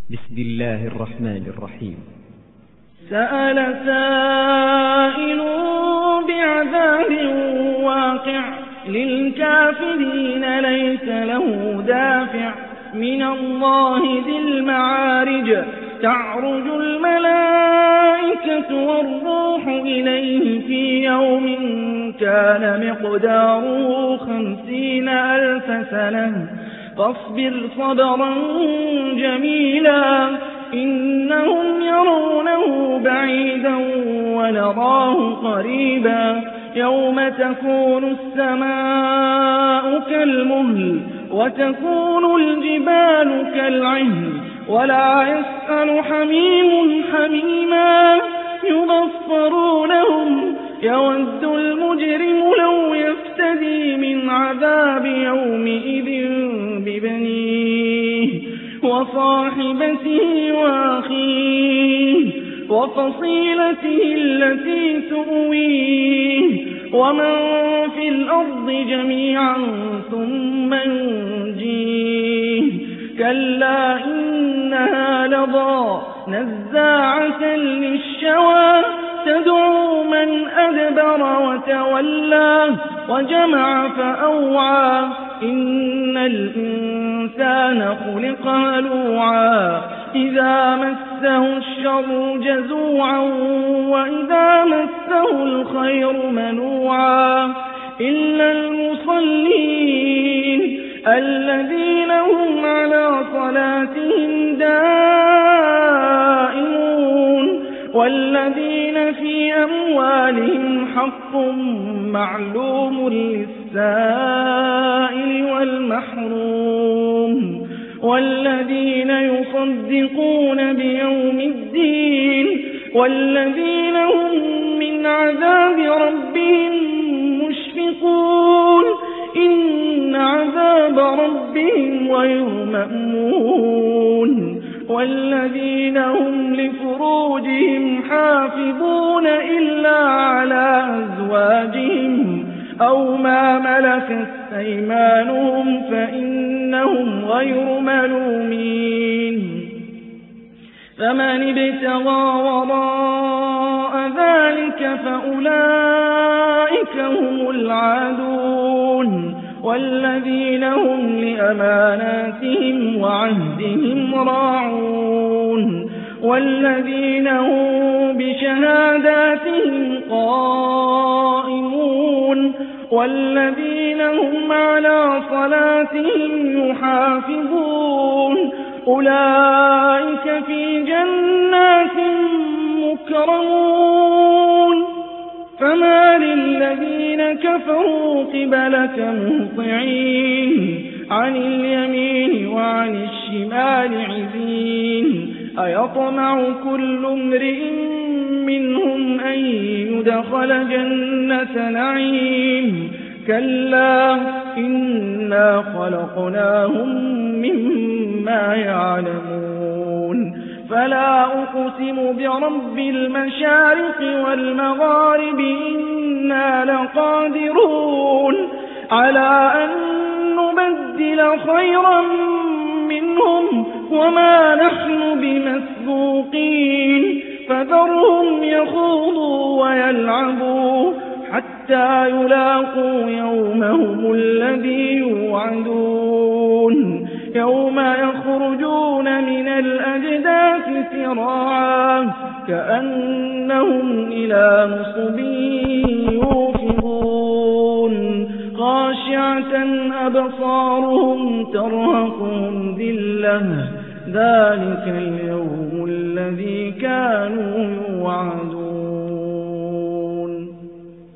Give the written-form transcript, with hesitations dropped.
بسم الله الرحمن الرحيم. سأل سائل بعذاب واقع للكافرين ليس له دافع من الله ذي المعارج تعرج الملائكة والروح إليه في يوم كان مقداره 50,000 سنة فاصبر صبرا جميلا إنهم يرونه بعيدا ونراه قريبا يوم تكون السماء كالمهل وتكون الجبال كالعهن ولا يسأل حميم حميما يبصرونهم يود المجرم لو يفتدي من عذاب يومئذ ببنيه وصاحبته وأخيه وفصيلته التي تؤويه ومن في الأرض جميعا ثم ينجيه كلا إنها لظى نزاعة للشوى تدعو من أدبر وتولى وجمع فأوعى إن الإنسان خلق هلوعا إذا مسه الشر جزوعا وإذا مسه الخير منوعا إلا المصلين الذين هم على صلاتهم دائمون والذين في أموالهم حق معلوم للسائل والمحروم والذين يصدقون بيوم الدين والذين هم من عذاب ربهم مشفقون إن عذاب ربهم غير مأمون والذين هم لفروجهم حافظون إلا على أزواجهم أو ما ملكت أيمانهم فإنهم غير ملومين فمن ابتغى وراء ذلك فأولئك هم العادون والذين هم لأماناتهم وعهدهم راعون والذين هم بشهاداتهم قائمون والذين هم على صلاتهم يحافظون أولئك في جنات مكرمون فما للذين كفروا قبلك مهطعين عن اليمين وعن الشمال عزين أيطمع كل امرئ منهم أن يدخل جنة نعيم كلا إنا خلقناهم مما يعلمون فلا أقسم برب المشارق والمغارب إنا لقادرون على أن نبدل خيرا منهم وما نحن بمسبوقين فذرهم يخوضوا ويلعبوا حتى يلاقوا يومهم الذي يوعدون يوم يخرجون من الأجداث سراعا كأنهم إلى نصب يوفضون خاشعة أبصارهم ترهقهم ذلة ذلك اليوم الذي كانوا